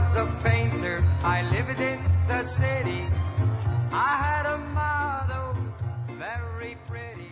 was a painter, I lived in the city. I had a model, very pretty.